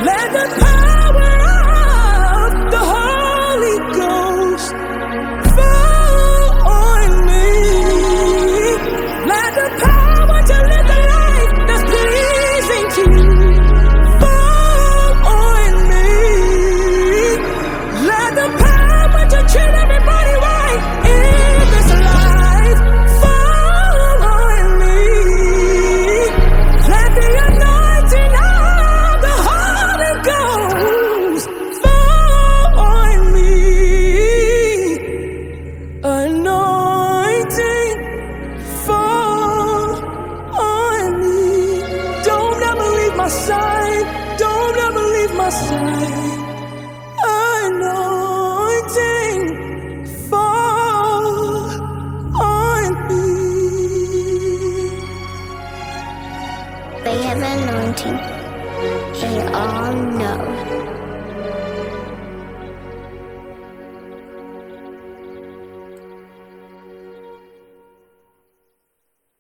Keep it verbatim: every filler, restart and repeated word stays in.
Let the power of the Holy Ghost fall on me. Let the power to live the life that's pleasing to you fall on me. Let the power to treat everybody right in this life fall on me. Let the anointing of the Holy Ghost fall on me. Anointing fall on me. Don't ever leave my side. Don't ever leave my side. Anointing fall on me. They have anointing. They all know.